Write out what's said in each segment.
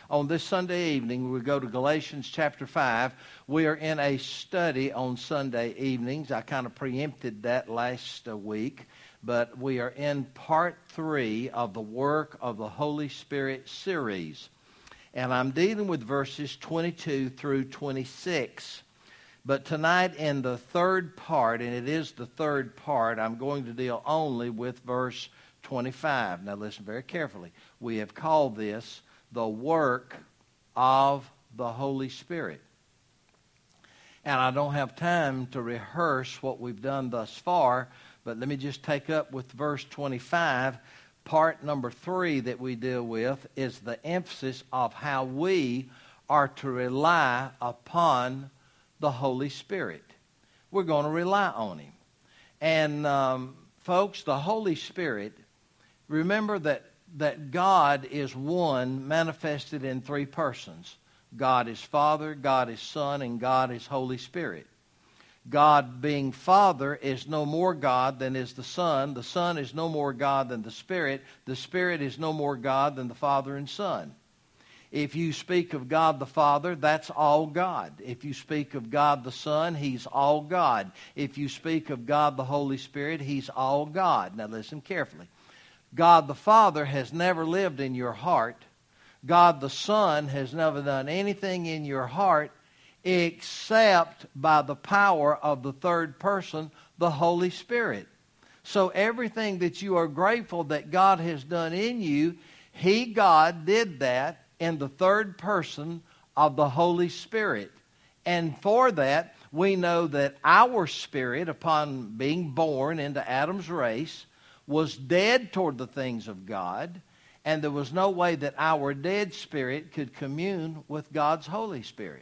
on this Sunday evening, we go to Galatians chapter 5. We are in a study on Sunday evenings. I kind of preempted that last week, but we are in part 3 of the Work of the Holy Spirit series. And I'm dealing with verses 22 through 26. But tonight in the third part, and it is the third part, I'm going to deal only with verse 25. Now listen very carefully. We have called this the work of the Holy Spirit. And I don't have time to rehearse what we've done thus far, but let me just take up with verse 25. Part number 3 that we deal with is the emphasis of how we are to rely upon the Holy Spirit. We're going to rely on Him. And folks, the Holy Spirit, remember that God is one manifested in 3 persons. God is Father, God is Son, and God is Holy Spirit. God being Father is no more God than is the Son. The Son is no more God than the Spirit. The Spirit is no more God than the Father and Son. If you speak of God the Father, that's all God. If you speak of God the Son, He's all God. If you speak of God the Holy Spirit, He's all God. Now listen carefully. God the Father has never lived in your heart. God the Son has never done anything in your heart except by the power of the third person, the Holy Spirit. So everything that you are grateful that God has done in you, He, God, did that in the third person of the Holy Spirit. And for that, we know that our spirit, upon being born into Adam's race, was dead toward the things of God, and there was no way that our dead spirit could commune with God's Holy Spirit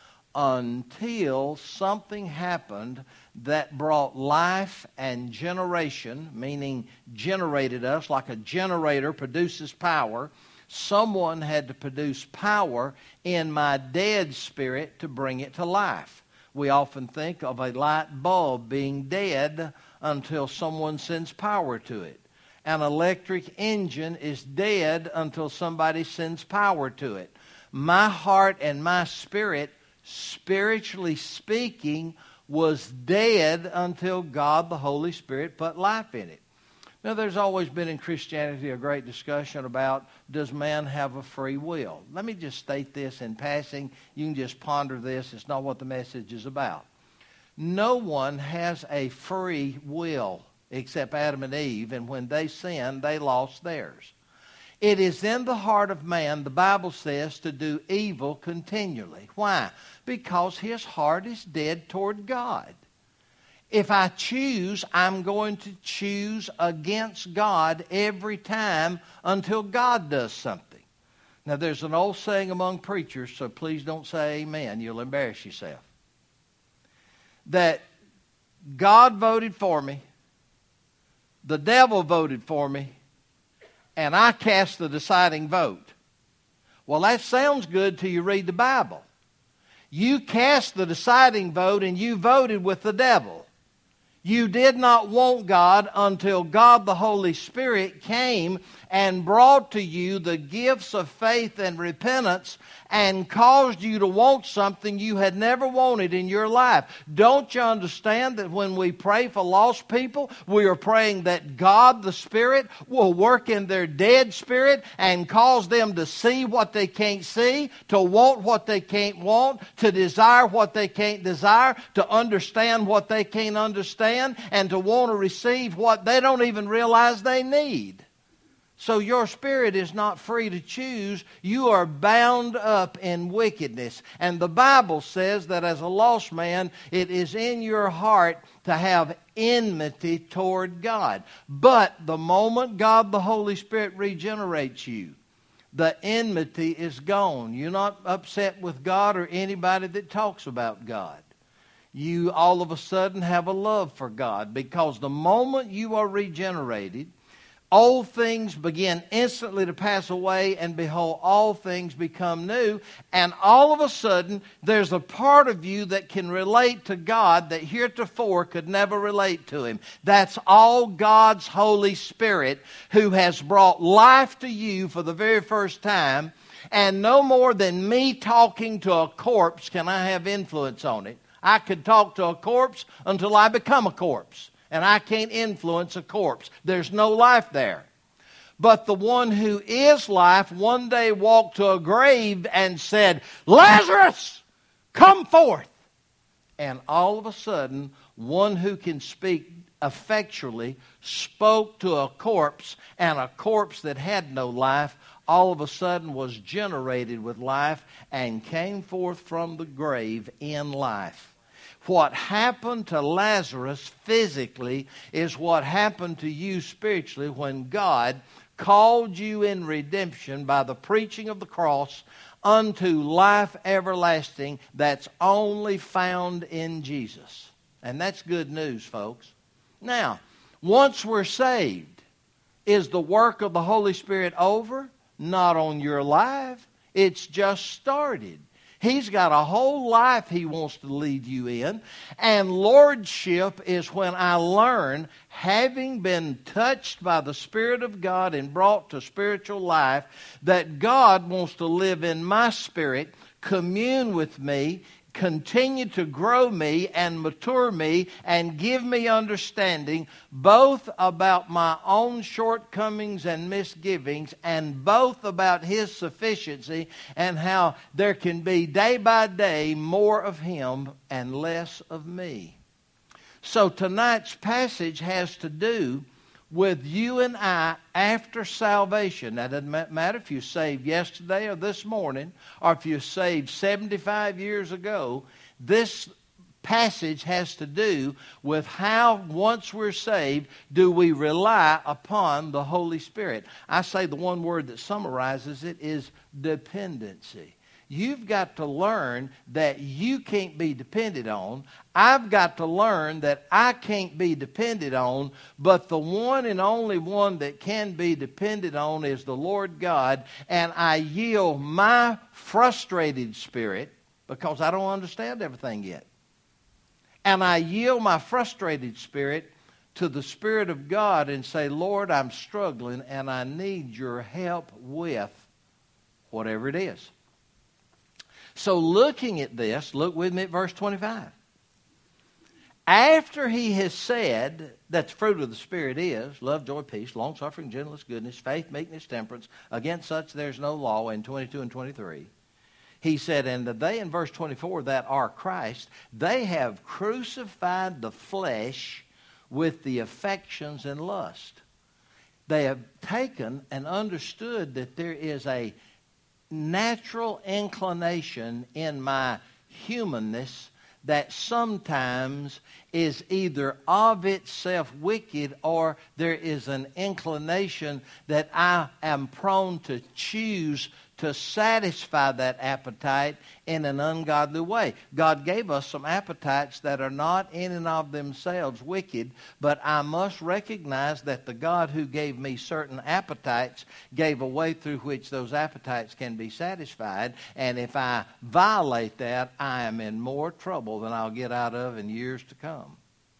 until something happened that brought life and generation, meaning generated us like a generator produces power. Someone had to produce power in my dead spirit to bring it to life. We often think of a light bulb being dead until someone sends power to it. An electric engine is dead until somebody sends power to it. My heart and my spirit, spiritually speaking, was dead until God, the Holy Spirit, put life in it. Now, there's always been in Christianity a great discussion about, does man have a free will? Let me just state this in passing. You can just ponder this. It's not what the message is about. No one has a free will except Adam and Eve, and when they sinned, they lost theirs. It is in the heart of man, the Bible says, to do evil continually. Why? Because his heart is dead toward God. If I choose, I'm going to choose against God every time until God does something. Now, there's an old saying among preachers, so please don't say amen. You'll embarrass yourself. That God voted for me, the devil voted for me, and I cast the deciding vote. Well, that sounds good till you read the Bible. You cast the deciding vote and you voted with the devil. You did not want God until God the Holy Spirit came and brought to you the gifts of faith and repentance and caused you to want something you had never wanted in your life. Don't you understand that when we pray for lost people, we are praying that God the Spirit will work in their dead spirit and cause them to see what they can't see, to want what they can't want, to desire what they can't desire, to understand what they can't understand, and to want to receive what they don't even realize they need. So your spirit is not free to choose. You are bound up in wickedness. And the Bible says that as a lost man, it is in your heart to have enmity toward God. But the moment God the Holy Spirit regenerates you, the enmity is gone. You're not upset with God or anybody that talks about God. You all of a sudden have a love for God, because the moment you are regenerated, old things begin instantly to pass away, and behold, all things become new. And all of a sudden, there's a part of you that can relate to God that heretofore could never relate to Him. That's all God's Holy Spirit, who has brought life to you for the very first time And no more than me talking to a corpse can I have influence on it. I could talk to a corpse until I become a corpse. And I can't influence a corpse. There's no life there. But the one who is life one day walked to a grave and said, Lazarus, come forth. And all of a sudden, one who can speak effectually spoke to a corpse, and a corpse that had no life all of a sudden was generated with life and came forth from the grave in life. What happened to Lazarus physically is what happened to you spiritually when God called you in redemption by the preaching of the cross unto life everlasting that's only found in Jesus. And that's good news, folks. Now, once we're saved, is the work of the Holy Spirit over? Not on your life. It's just started. He's got a whole life He wants to lead you in. And lordship is when I learn, having been touched by the Spirit of God and brought to spiritual life, that God wants to live in my spirit, commune with me, continue to grow me and mature me and give me understanding both about my own shortcomings and misgivings and both about His sufficiency and how there can be day by day more of Him and less of me. So tonight's passage has to do with you and I after salvation. That doesn't matter if you saved yesterday or this morning or if you saved 75 years ago. This passage has to do with how, once we're saved, do we rely upon the Holy Spirit. I say the one word that summarizes it is dependency. You've got to learn that you can't be depended on. I've got to learn that I can't be depended on, but the one and only one that can be depended on is the Lord God, and I yield my frustrated spirit because I don't understand everything yet. And I yield my frustrated spirit to the Spirit of God and say, Lord, I'm struggling and I need your help with whatever it is. So looking at this, look with me at verse 25. After he has said that the fruit of the Spirit is love, joy, peace, long-suffering, gentleness, goodness, faith, meekness, temperance. Against such there's no law in 22 and 23. He said, and they in verse 24 that are Christ, they have crucified the flesh with the affections and lust. They have taken and understood that there is a natural inclination in my humanness that sometimes is either of itself wicked or there is an inclination that I am prone to choose to satisfy that appetite in an ungodly way. God gave us some appetites that are not in and of themselves wicked, but I must recognize that the God who gave me certain appetites gave a way through which those appetites can be satisfied, and if I violate that, I am in more trouble than I'll get out of in years to come.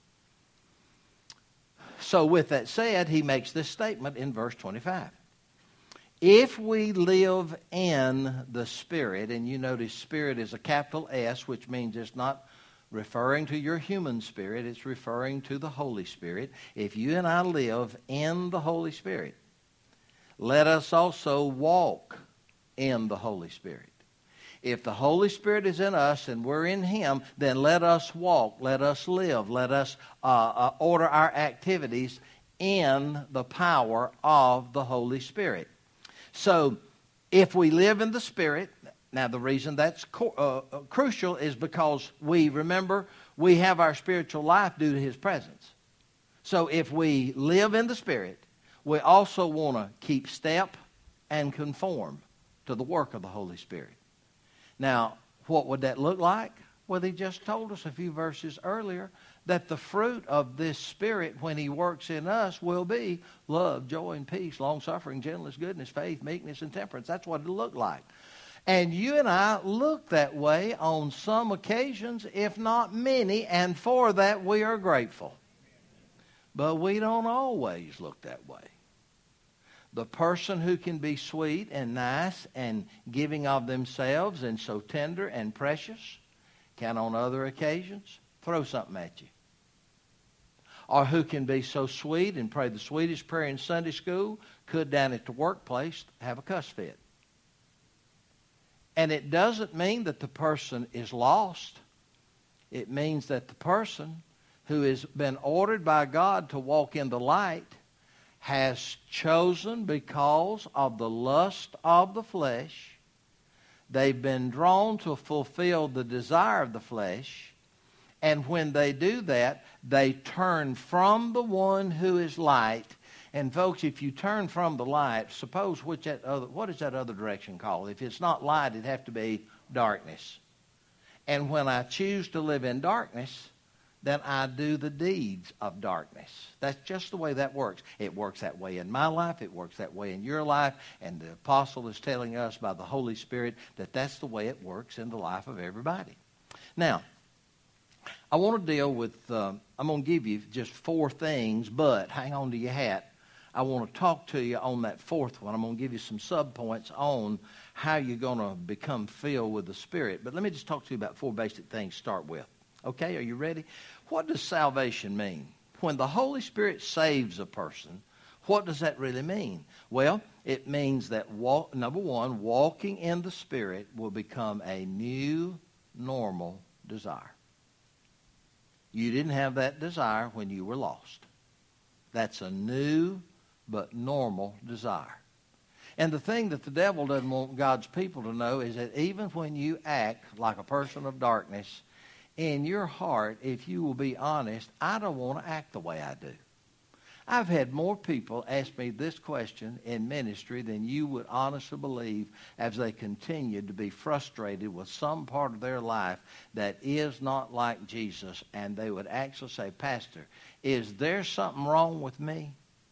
So with that said, he makes this statement in verse 25. If we live in the Spirit, and you notice Spirit is a capital S, which means it's not referring to your human spirit, it's referring to the Holy Spirit. If you and I live in the Holy Spirit, let us also walk in the Holy Spirit. If the Holy Spirit is in us and we're in Him, then let us walk, let us live, let us order our activities in the power of the Holy Spirit. So, if we live in the Spirit, now the reason that's crucial is because we have our spiritual life due to His presence. So, if we live in the Spirit, we also want to keep step and conform to the work of the Holy Spirit. Now, what would that look like? Well, He just told us a few verses earlier that the fruit of this Spirit, when He works in us, will be love, joy, and peace, long-suffering, gentleness, goodness, faith, meekness, and temperance. That's what it'll look like. And you and I look that way on some occasions, if not many, and for that we are grateful. But we don't always look that way. The person who can be sweet and nice and giving of themselves and so tender and precious can on other occasions throw something at you. Or who can be so sweet and pray the sweetest prayer in Sunday school could down at the workplace have a cuss fit. And it doesn't mean that the person is lost. It means that the person who has been ordered by God to walk in the light has chosen because of the lust of the flesh. They've been drawn to fulfill the desire of the flesh. And when they do that, they turn from the one who is light. And folks, if you turn from the light, suppose what is that other direction called? If it's not light, it'd have to be darkness. And when I choose to live in darkness, then I do the deeds of darkness. That's just the way that works. It works that way in my life. It works that way in your life. And the apostle is telling us by the Holy Spirit that that's the way it works in the life of everybody. Now, I want to deal with, I'm going to give you just 4 things, but hang on to your hat. I want to talk to you on that 4th one. I'm going to give you some subpoints on how you're going to become filled with the Spirit. But let me just talk to you about 4 basic things to start with. Okay, are you ready? What does salvation mean? When the Holy Spirit saves a person, what does that really mean? Well, it means that, number one, walking in the Spirit will become a new, normal desire. You didn't have that desire when you were lost. That's a new but normal desire. And the thing that the devil doesn't want God's people to know is that even when you act like a person of darkness, in your heart, if you will be honest, I don't want to act the way I do. I've had more people ask me this question in ministry than you would honestly believe as they continue to be frustrated with some part of their life that is not like Jesus. And they would actually say, Pastor, is there something wrong with me?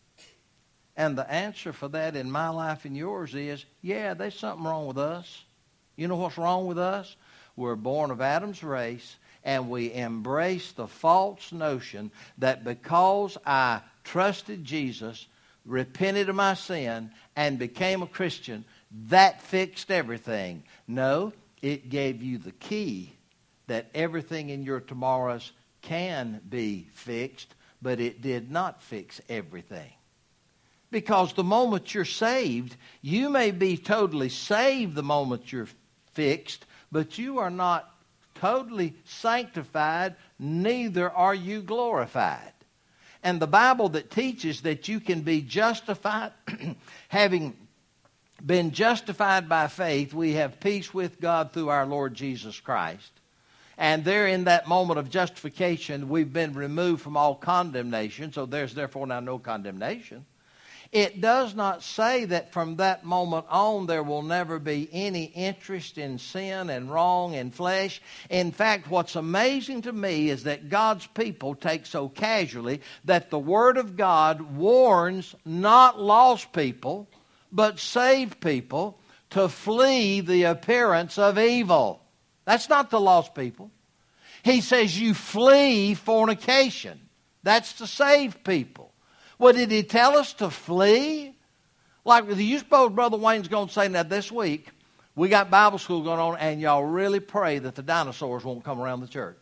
And the answer for that in my life and yours is, yeah, there's something wrong with us. You know what's wrong with us? We're born of Adam's race, and we embrace the false notion that because I trusted Jesus, repented of my sin, and became a Christian, that fixed everything. No, it gave you the key that everything in your tomorrows can be fixed, but it did not fix everything. Because the moment you're saved, you may be totally saved the moment you're fixed, but you are not totally sanctified, neither are you glorified. And the Bible that teaches that you can be justified, having been justified by faith, we have peace with God through our Lord Jesus Christ. And there in that moment of justification, we've been removed from all condemnation, so there's therefore now no condemnation. It does not say that from that moment on there will never be any interest in sin and wrong and flesh. In fact, what's amazing to me is that God's people take so casually that the Word of God warns not lost people, but saved people to flee the appearance of evil. That's not the lost people. He says you flee fornication. That's the saved people. Well, did he tell us to flee? Like, you suppose Brother Wayne's going to say, now this week, we got Bible school going on, and y'all really pray that the dinosaurs won't come around the church.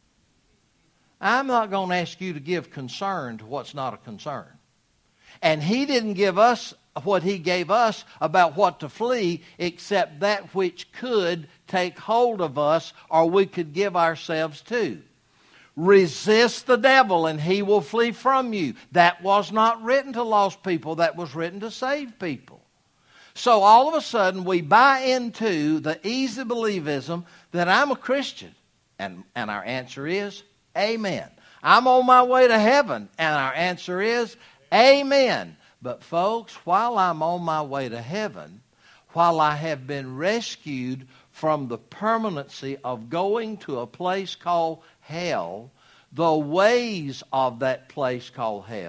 I'm not going to ask you to give concern to what's not a concern. And he didn't give us what he gave us about what to flee, except that which could take hold of us or we could give ourselves to. Resist the devil and he will flee from you. That was not written to lost people. That was written to saved people. So all of a sudden we buy into the easy believism that I'm a Christian. And our answer is, amen. I'm on my way to heaven. And our answer is, amen. But folks, while I'm on my way to heaven, while I have been rescued from the permanency of going to a place called hell, the ways of that place called hell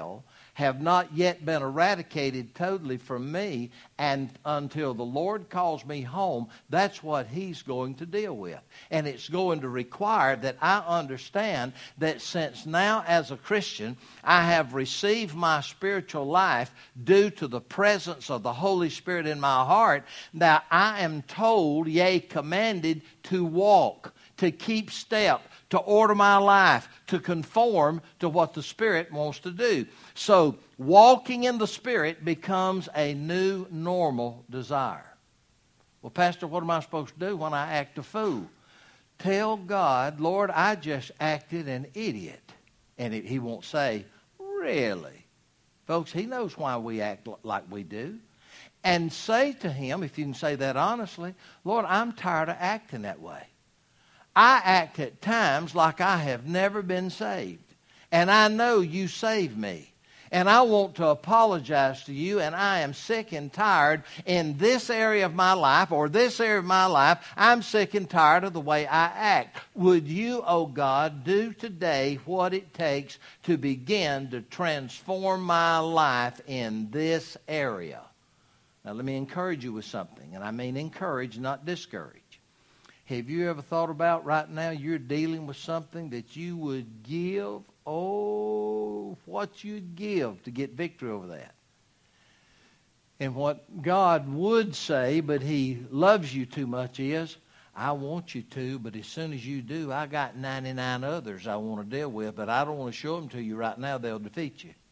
have not yet been eradicated totally from me, and until the Lord calls me home, that's what He's going to deal with. And it's going to require that I understand that since now as a Christian I have received my spiritual life due to the presence of the Holy Spirit in my heart, that I am told, yea, commanded to walk, to keep step, to order my life, to conform to what the Spirit wants to do. So walking in the Spirit becomes a new normal desire. Well, Pastor, what am I supposed to do when I act a fool? Tell God, Lord, I just acted an idiot. And He won't say, really? Folks, He knows why we act like we do. And say to Him, if you can say that honestly, Lord, I'm tired of acting that way. I act at times like I have never been saved. And I know You saved me. And I want to apologize to You, and I am sick and tired in this area of my life, or this area of my life, I'm sick and tired of the way I act. Would You, oh God, do today what it takes to begin to transform my life in this area? Now let me encourage you with something, and I mean encourage, not discourage. Have you ever thought about right now you're dealing with something that you would give, what you'd give to get victory over that? And what God would say, but He loves you too much, is, I want you to, but as soon as you do, I got 99 others I want to deal with, but I don't want to show them to you right now. They'll defeat you.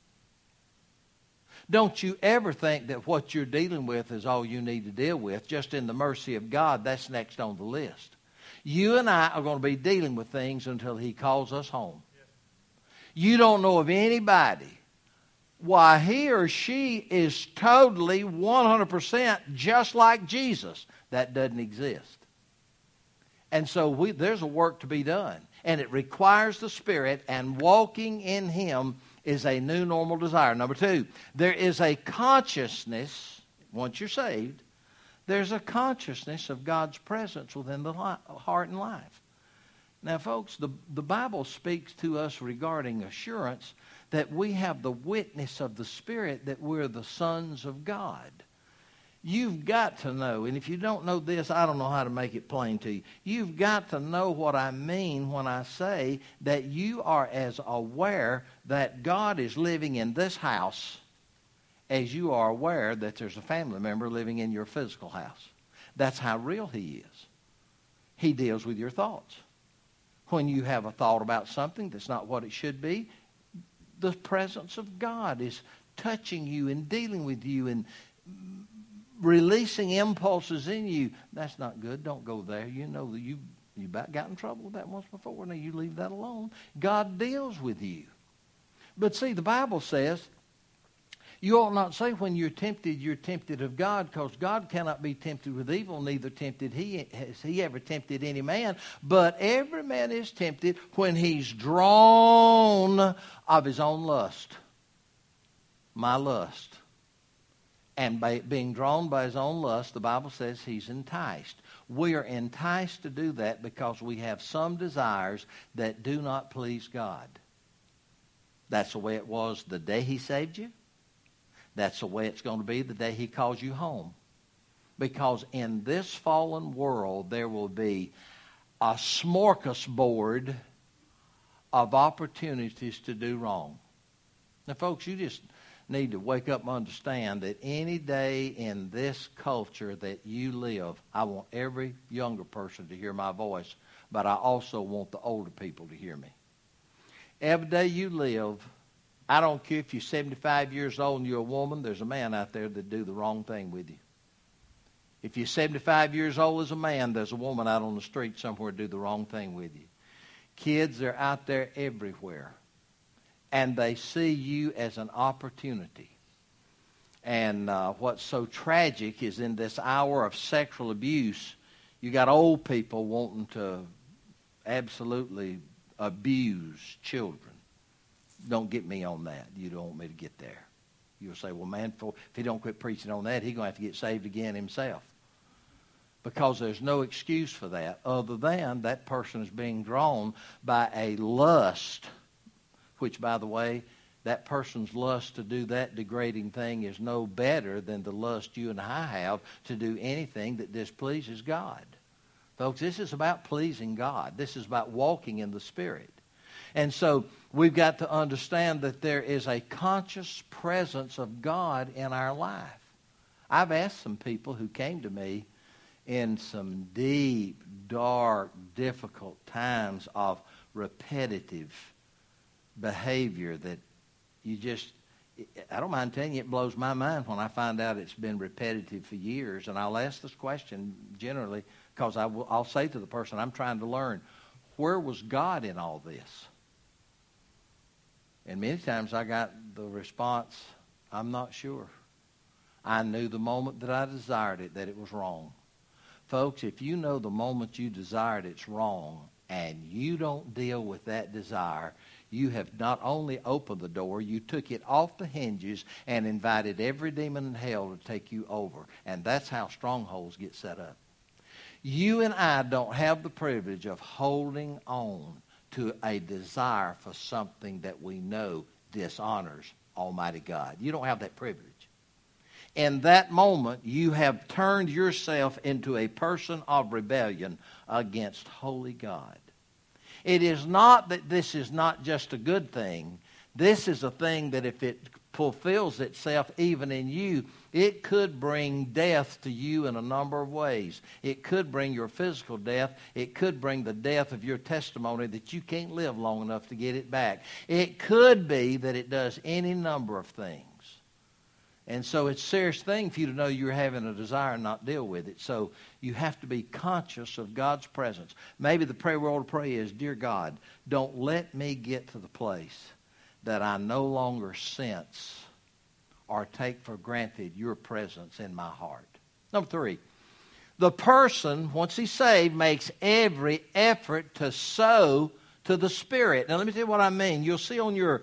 Don't you ever think that what you're dealing with is all you need to deal with. Just in the mercy of God, that's next on the list. You and I are going to be dealing with things until He calls us home. You don't know of anybody why he or she is totally 100% just like Jesus. That doesn't exist. And so there's a work to be done. And it requires the Spirit, and walking in Him is a new normal desire. Number two, there is a consciousness, once you're saved, there's a consciousness of God's presence within the heart and life. Now, folks, the Bible speaks to us regarding assurance that we have the witness of the Spirit that we're the sons of God. You've got to know, and if you don't know this, I don't know how to make it plain to you. You've got to know what I mean when I say that you are as aware that God is living in this house as you are aware that there's a family member living in your physical house. That's how real He is. He deals with your thoughts. When you have a thought about something that's not what it should be, the presence of God is touching you and dealing with you and releasing impulses in you. That's not good. Don't go there. You know that you about got in trouble with that once before. Now you leave that alone. God deals with you. But see, the Bible says you ought not say when you're tempted of God, because God cannot be tempted with evil, neither has he ever tempted any man. But every man is tempted when he's drawn of his own lust. My lust. And by being drawn by his own lust, the Bible says he's enticed. We are enticed to do that because we have some desires that do not please God. That's the way it was the day He saved you. That's the way it's going to be the day He calls you home. Because in this fallen world, there will be a smorgasbord of opportunities to do wrong. Now, folks, you just need to wake up and understand that any day in this culture that you live, I want every younger person to hear my voice, but I also want the older people to hear me. Every day you live, I don't care if you're 75 years old and you're a woman, there's a man out there that do the wrong thing with you. If you're 75 years old as a man, there's a woman out on the street somewhere do the wrong thing with you. Kids are out there everywhere. And they see you as an opportunity. And what's so tragic is in this hour of sexual abuse, you got old people wanting to absolutely abuse children. Don't get me on that. You don't want me to get there. You'll say, well, man, if he don't quit preaching on that, he's going to have to get saved again himself. Because there's no excuse for that other than that person is being drawn by a lust, which, by the way, that person's lust to do that degrading thing is no better than the lust you and I have to do anything that displeases God. Folks, this is about pleasing God. This is about walking in the Spirit. And so we've got to understand that there is a conscious presence of God in our life. I've asked some people who came to me in some deep, dark, difficult times of repetitive behavior that you just, I don't mind telling you, it blows my mind when I find out it's been repetitive for years. And I'll ask this question generally because I'll say to the person, I'm trying to learn, where was God in all this? And many times I got the response, I'm not sure. I knew the moment that I desired it that it was wrong. Folks, if you know the moment you desired it's wrong and you don't deal with that desire, you have not only opened the door, you took it off the hinges and invited every demon in hell to take you over. And that's how strongholds get set up. You and I don't have the privilege of holding on to a desire for something that we know dishonors Almighty God. You don't have that privilege. In that moment, you have turned yourself into a person of rebellion against holy God. It is not that this is not just a good thing. This is a thing that if it fulfills itself even in you, it could bring death to you in a number of ways. It could bring your physical death. It could bring the death of your testimony that you can't live long enough to get it back. It could be that it does any number of things. And so it's a serious thing for you to know you're having a desire and not deal with it. So you have to be conscious of God's presence. Maybe the prayer we ought to pray is, Dear God, don't let me get to the place that I no longer sense or take for granted your presence in my heart. Number 3, the person, once he's saved, makes every effort to sow to the Spirit. Now let me tell you what I mean. You'll see on your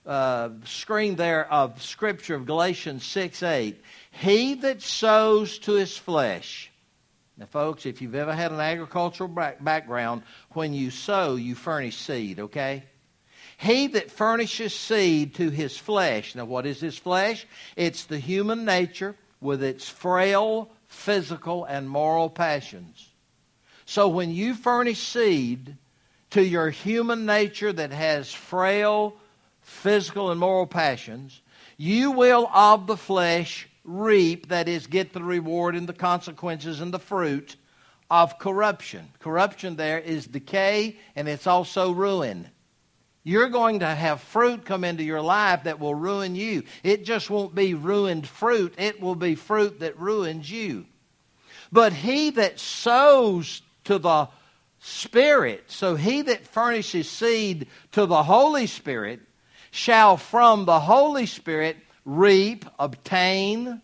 screen there of Scripture of Galatians 6:8. He that sows to his flesh. Now folks, if you've ever had an agricultural background, when you sow, you furnish seed, okay? He that furnishes seed to his flesh. Now what is his flesh? It's the human nature with its frail physical and moral passions. So when you furnish seed to your human nature that has frail physical and moral passions, you will of the flesh reap, that is, get the reward and the consequences and the fruit of corruption. Corruption there is decay, and it's also ruin. You're going to have fruit come into your life that will ruin you. It just won't be ruined fruit. It will be fruit that ruins you. But he that sows to the Spirit, so he that furnishes seed to the Holy Spirit, shall from the Holy Spirit reap, obtain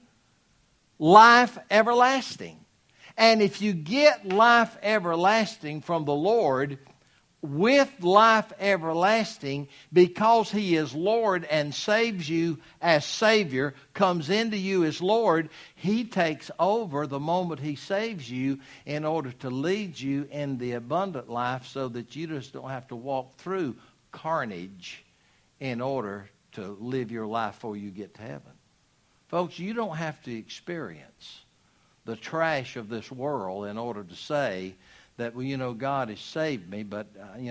life everlasting. And if you get life everlasting from the Lord, with life everlasting, because He is Lord and saves you as Savior, comes into you as Lord, He takes over the moment He saves you in order to lead you in the abundant life so that you just don't have to walk through carnage in order to live your life before you get to heaven. Folks, you don't have to experience the trash of this world in order to say that, well, you know, God has saved me, but,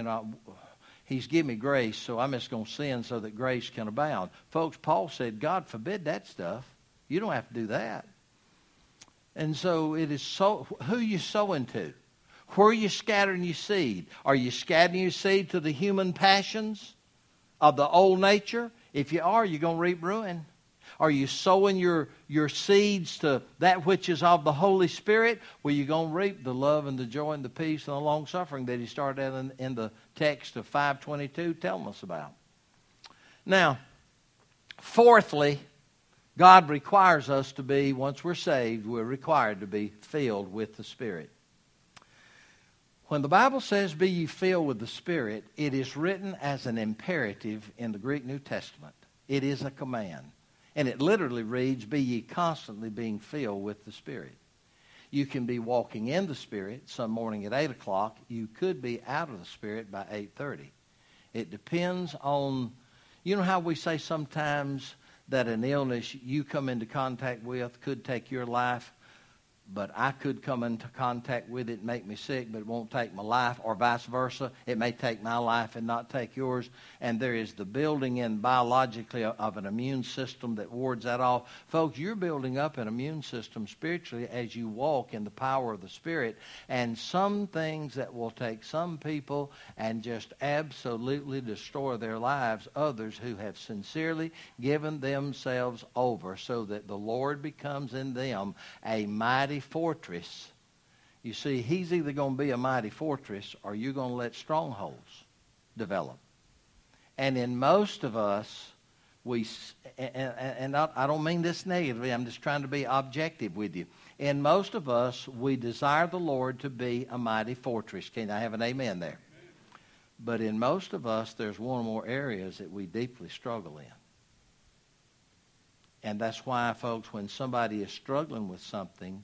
He's given me grace, so I'm just going to sin so that grace can abound. Folks, Paul said, God forbid that stuff. You don't have to do that. And so it is so, who you sowing to? Where are you scattering your seed? Are you scattering your seed to the human passions of the old nature? If you are, you're going to reap ruin. Are you sowing your seeds to that which is of the Holy Spirit? Well, you're going to reap the love and the joy and the peace and the long-suffering that he started out in the text of 5:22 telling us about. Now, fourthly, God requires us to be, once we're saved, we're required to be filled with the Spirit. When the Bible says, be ye filled with the Spirit, it is written as an imperative in the Greek New Testament. It is a command. And it literally reads, be ye constantly being filled with the Spirit. You can be walking in the Spirit some morning at 8 o'clock. You could be out of the Spirit by 8:30. It depends on You know how we say sometimes that an illness you come into contact with could take your life, but I could come into contact with it and make me sick, but it won't take my life, or vice versa. It may take my life and not take yours. And there is the building in biologically of an immune system that wards that off. Folks, you're building up an immune system spiritually as you walk in the power of the Spirit. And some things that will take some people and just absolutely destroy their lives, others who have sincerely given themselves over so that the Lord becomes in them a mighty fortress. You see, he's either going to be a mighty fortress or you're going to let strongholds develop. And in most of us, I don't mean this negatively, I'm just trying to be objective with you. In most of us, we desire the Lord to be a mighty fortress. Can I have an amen there? But in most of us, there's one or more areas that we deeply struggle in. And that's why, folks, when somebody is struggling with something,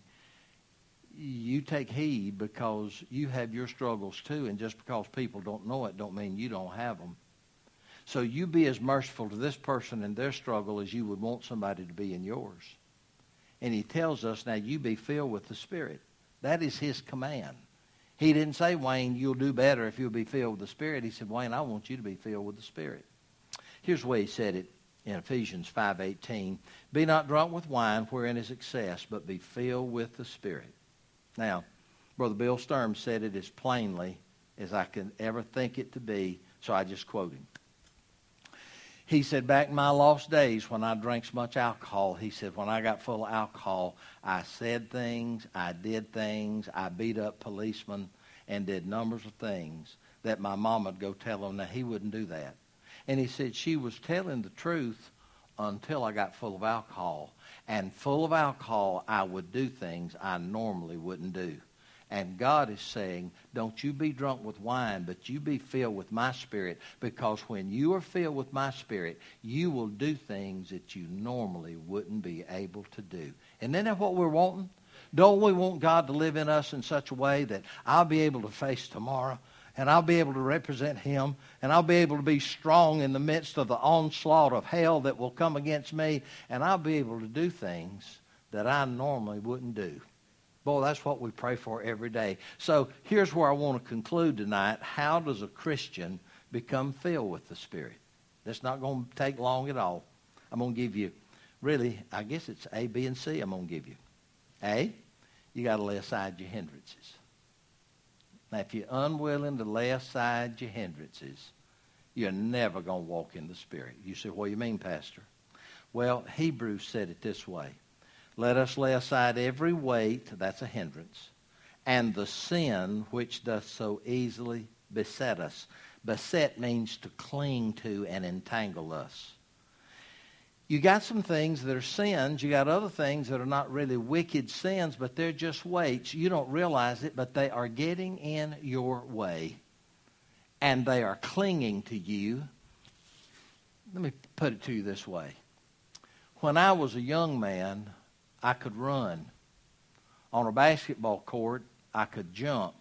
you take heed, because you have your struggles too, and just because people don't know it don't mean you don't have them. So you be as merciful to this person in their struggle as you would want somebody to be in yours. And he tells us, now you be filled with the Spirit. That is his command. He didn't say, Wayne, you'll do better if you'll be filled with the Spirit. He said, Wayne, I want you to be filled with the Spirit. Here's the way he said it in Ephesians 5:18. Be not drunk with wine wherein is excess, but be filled with the Spirit. Now, Brother Bill Sturm said it as plainly as I can ever think it to be, so I just quote him. He said, back in my lost days when I drank so much alcohol, he said, when I got full of alcohol, I said things, I did things, I beat up policemen and did numbers of things that my mom would go tell him. Now, he wouldn't do that. And he said she was telling the truth until I got full of alcohol. And full of alcohol, I would do things I normally wouldn't do. And God is saying, don't you be drunk with wine, but you be filled with my Spirit. Because when you are filled with my Spirit, you will do things that you normally wouldn't be able to do. And isn't that what we're wanting? Don't we want God to live in us in such a way that I'll be able to face tomorrow, and I'll be able to represent him, and I'll be able to be strong in the midst of the onslaught of hell that will come against me, and I'll be able to do things that I normally wouldn't do. Boy, that's what we pray for every day. So here's where I want to conclude tonight. How does a Christian become filled with the Spirit? That's not going to take long at all. I'm going to give you, really, I guess it's A, B, and C I'm going to give you. A, you got to lay aside your hindrances. Now, if you're unwilling to lay aside your hindrances, you're never going to walk in the Spirit. You say, what do you mean, Pastor? Well, Hebrews said it this way. Let us lay aside every weight, that's a hindrance, and the sin which doth so easily beset us. Beset means to cling to and entangle us. You got some things that are sins. You got other things that are not really wicked sins, but they're just weights. You don't realize it, but they are getting in your way, and they are clinging to you. Let me put it to you this way. When I was a young man, I could run. On a basketball court, I could jump.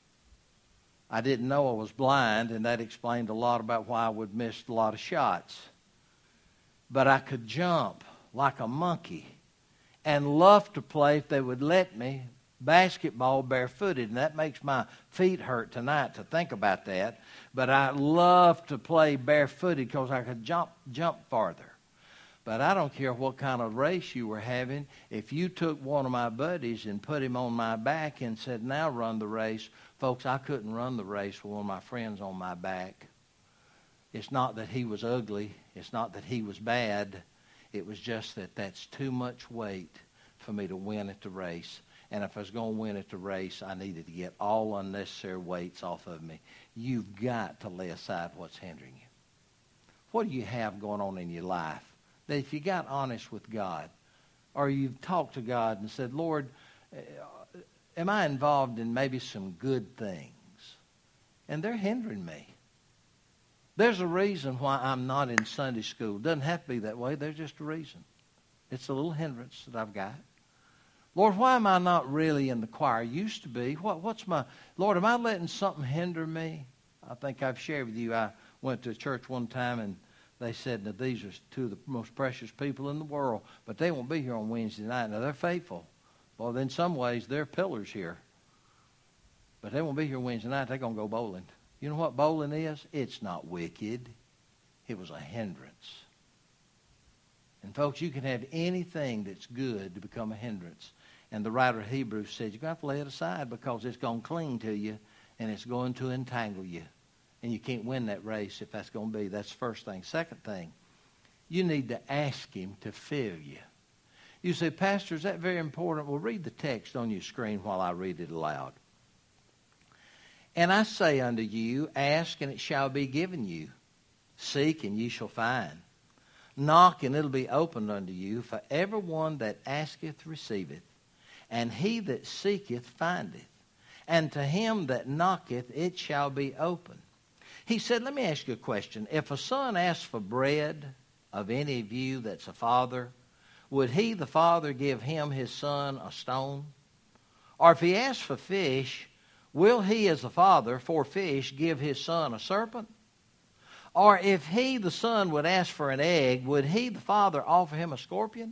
I didn't know I was blind, and that explained a lot about why I would miss a lot of shots. But I could jump like a monkey and love to play, if they would let me, basketball barefooted. And that makes my feet hurt tonight to think about that. But I love to play barefooted because I could jump farther. But I don't care what kind of race you were having. If you took one of my buddies and put him on my back and said, now run the race, folks, I couldn't run the race with one of my friends on my back. It's not that he was ugly. It's not that he was bad. It was just that that's too much weight for me to win at the race. And if I was going to win at the race, I needed to get all unnecessary weights off of me. You've got to lay aside what's hindering you. What do you have going on in your life that if you got honest with God, or you've talked to God and said, Lord, am I involved in maybe some good things? And they're hindering me. There's a reason why I'm not in Sunday school. It doesn't have to be that way. There's just a reason. It's a little hindrance that I've got. Lord, why am I not really in the choir? I used to be. Lord, am I letting something hinder me? I think I've shared with you, I went to church one time and They said, now these are two of the most precious people in the world, but they won't be here on Wednesday night. Now, they're faithful. Well, in some ways, they're pillars here. But they won't be here Wednesday night. They're going to go bowling. You know what bowling is? It's not wicked. It was a hindrance. And, folks, you can have anything that's good to become a hindrance. And the writer of Hebrews said, you're going to have to lay it aside because it's going to cling to you and it's going to entangle you. And you can't win that race if that's going to be. That's the first thing. Second thing, you need to ask him to fill you. You say, Pastor, is that very important? Well, read the text on your screen while I read it aloud. And I say unto you, ask and it shall be given you. Seek and ye shall find. Knock and it'll be opened unto you. For everyone that asketh receiveth, and he that seeketh findeth. And to him that knocketh it shall be opened. He said, let me ask you a question. If a son asks for bread of any of you that's a father, would he, the father, give him, his son, a stone? Or if he asks for fish, will he, as the father, for fish, give his son a serpent? Or if he, the son, would ask for an egg, would he, the father, offer him a scorpion?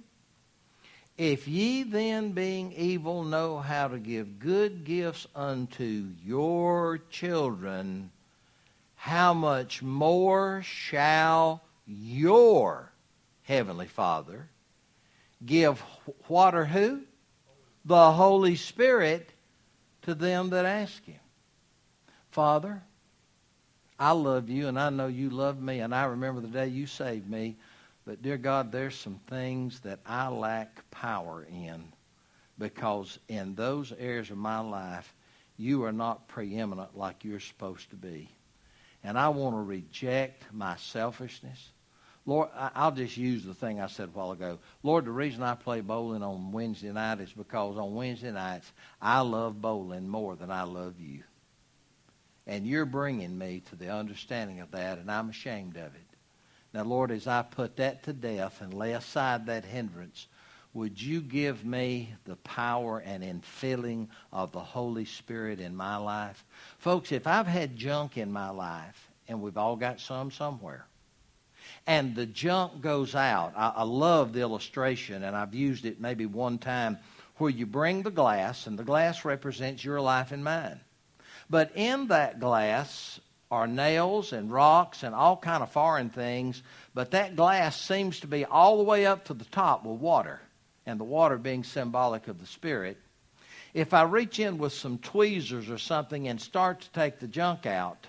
If ye then, being evil, know how to give good gifts unto your children, how much more shall your heavenly Father give what or who? The Holy Spirit to them that ask him. Father, I love you and I know you love me and I remember the day you saved me. But dear God, there's some things that I lack power in because in those areas of my life, you are not preeminent like you're supposed to be. And I want to reject my selfishness. Lord, I'll just use the thing I said a while ago. Lord, the reason I play bowling on Wednesday night is because on Wednesday nights, I love bowling more than I love you. And you're bringing me to the understanding of that, and I'm ashamed of it. Now, Lord, as I put that to death and lay aside that hindrance, would you give me the power and infilling of the Holy Spirit in my life? Folks, if I've had junk in my life, and we've all got some somewhere, and the junk goes out, I love the illustration, and I've used it maybe one time, where you bring the glass, and the glass represents your life and mine. But in that glass are nails and rocks and all kind of foreign things, but that glass seems to be all the way up to the top with water, and the water being symbolic of the Spirit. If I reach in with some tweezers or something and start to take the junk out,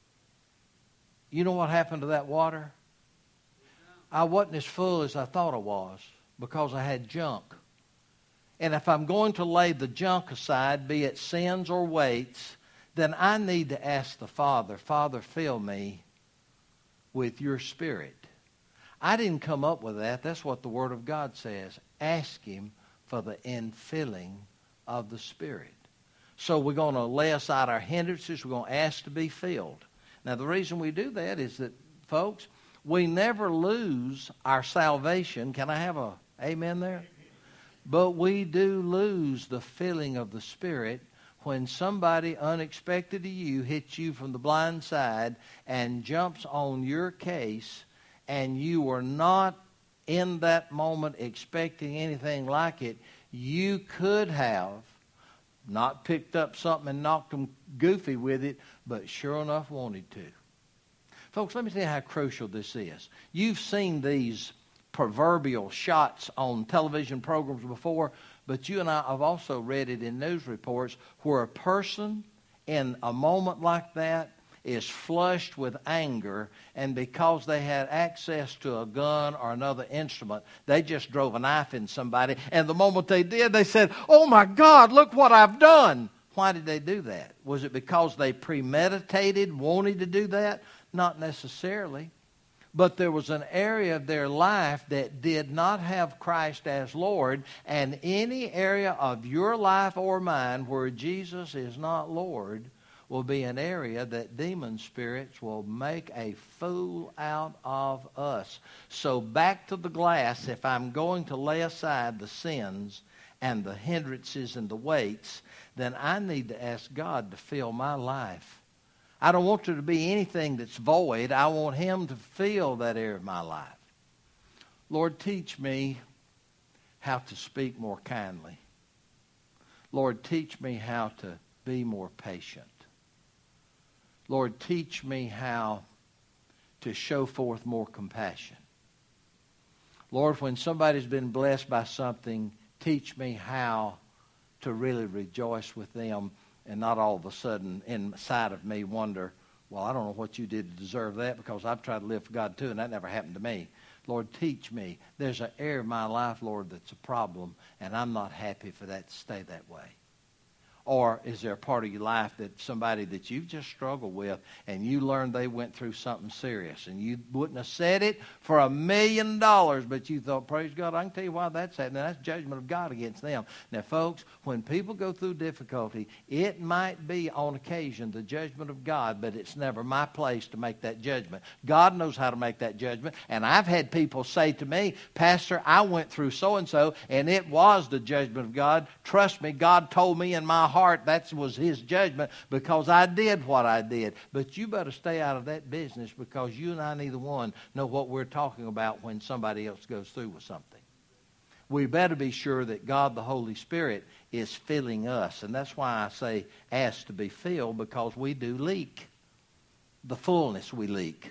you know what happened to that water? I wasn't as full as I thought I was because I had junk. And if I'm going to lay the junk aside, be it sins or weights, then I need to ask the Father, Father, fill me with your Spirit. I didn't come up with that. That's what the Word of God says. Ask him for the infilling of the Spirit. So we're going to lay aside our hindrances. We're going to ask to be filled. Now, the reason we do that is that, folks, we never lose our salvation. Can I have a amen there? But we do lose the filling of the Spirit when somebody unexpected to you hits you from the blind side and jumps on your case, and you were not in that moment expecting anything like it. You could have not picked up something and knocked them goofy with it, but sure enough wanted to. Folks, let me tell you how crucial this is. You've seen these proverbial shots on television programs before, but you and I have also read it in news reports where a person in a moment like that is flushed with anger, and because they had access to a gun or another instrument, they just drove a knife in somebody, and the moment they did, they said, "Oh my God, look what I've done." Why did they do that? Was it because they premeditated, wanted to do that? Not necessarily. But there was an area of their life that did not have Christ as Lord, and any area of your life or mine where Jesus is not Lord will be an area that demon spirits will make a fool out of us. So back to the glass, if I'm going to lay aside the sins and the hindrances and the weights, then I need to ask God to fill my life. I don't want there to be anything that's void. I want him to fill that area of my life. Lord, teach me how to speak more kindly. Lord, teach me how to be more patient. Lord, teach me how to show forth more compassion. Lord, when somebody's been blessed by something, teach me how to really rejoice with them and not all of a sudden inside of me wonder, well, I don't know what you did to deserve that, because I've tried to live for God too, and that never happened to me. Lord, teach me. There's an area of my life, Lord, that's a problem, and I'm not happy for that to stay that way. Or is there a part of your life that somebody that you've just struggled with and you learned they went through something serious and you wouldn't have said it for $1 million, but you thought, praise God, I can tell you why that's happening. That's judgment of God against them. Now, folks, when people go through difficulty, it might be on occasion the judgment of God, but it's never my place to make that judgment. God knows how to make that judgment. And I've had people say to me, Pastor, I went through so-and-so, and it was the judgment of God. Trust me, God told me in my heart that was his judgment because I did what I did. But you better stay out of that business, because you and I, neither one, know what we're talking about when somebody else goes through with something. We better be sure that God the Holy Spirit is filling us. And that's why I say ask to be filled, because we do leak. The fullness we leak.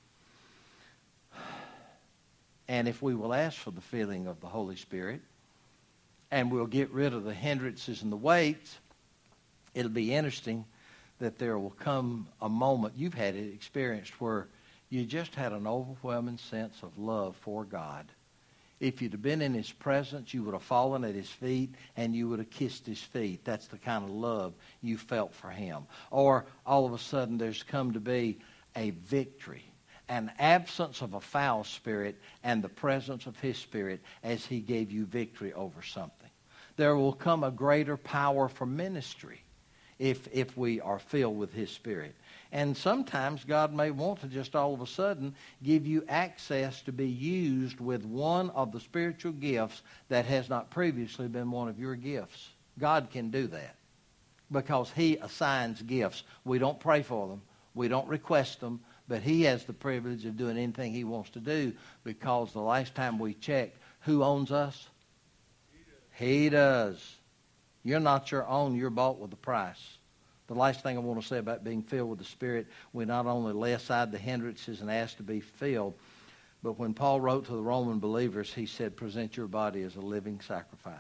And if we will ask for the filling of the Holy Spirit, and we'll get rid of the hindrances and the weights, it'll be interesting that there will come a moment, you've had it experienced, where you just had an overwhelming sense of love for God. If you'd have been in his presence, you would have fallen at his feet and you would have kissed his feet. That's the kind of love you felt for him. Or all of a sudden there's come to be a victory, an absence of a foul spirit, and the presence of his Spirit as he gave you victory over something. There will come a greater power for ministry if we are filled with his Spirit. And sometimes God may want to just all of a sudden give you access to be used with one of the spiritual gifts that has not previously been one of your gifts. God can do that because he assigns gifts. We don't pray for them. We don't request them. But he has the privilege of doing anything he wants to do, because the last time we checked, who owns us? He does. You're not your own. You're bought with a price. The last thing I want to say about being filled with the Spirit, we not only lay aside the hindrances and ask to be filled, but when Paul wrote to the Roman believers, he said, present your body as a living sacrifice.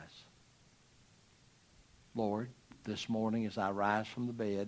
Lord, this morning as I rise from the bed,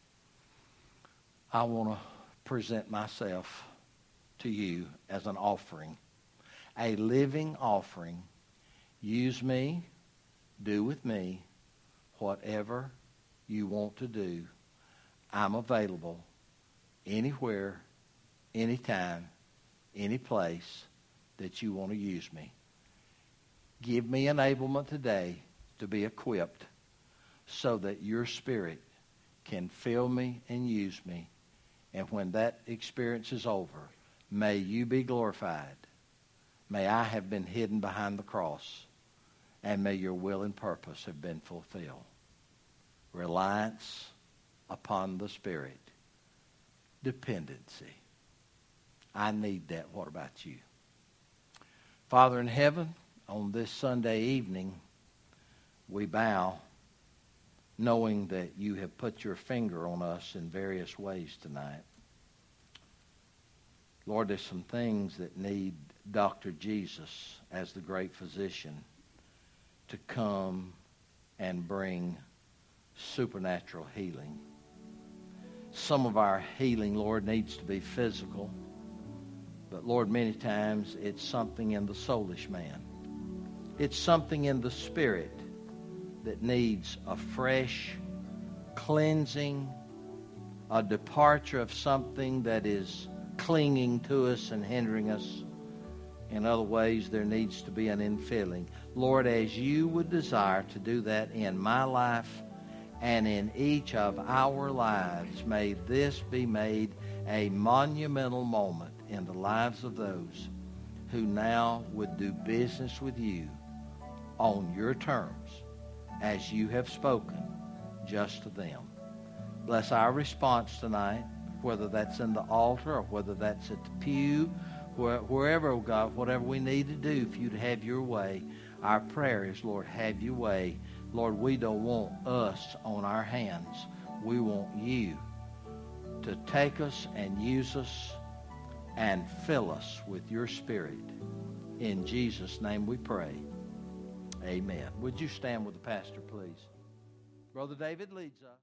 I want to present myself to you as an offering, a living offering. Use me, do with me whatever you want to do. I'm available anywhere, anytime, any place that you want to use me. Give me enablement today to be equipped so that your Spirit can fill me and use me. And when that experience is over, may you be glorified. May I have been hidden behind the cross. And may your will and purpose have been fulfilled. Reliance upon the Spirit. Dependency. I need that. What about you? Father in heaven, on this Sunday evening, we bow, knowing that you have put your finger on us in various ways tonight. Lord, there's some things that need Dr. Jesus as the great physician to come and bring supernatural healing. Some of our healing, Lord, needs to be physical. But Lord, many times it's something in the soulish man. It's something in the spirit that needs a fresh cleansing, a departure of something that is clinging to us and hindering us. In other ways, there needs to be an infilling. Lord, as you would desire to do that in my life and in each of our lives, may this be made a monumental moment in the lives of those who now would do business with you on your terms as you have spoken just to them. Bless our response tonight, whether that's in the altar or whether that's at the pew, wherever, oh God, whatever we need to do for you to have your way. Our prayer is, Lord, have your way. Lord, we don't want us on our hands. We want you to take us and use us and fill us with your Spirit. In Jesus' name we pray. Amen. Would you stand with the pastor, please? Brother David leads us.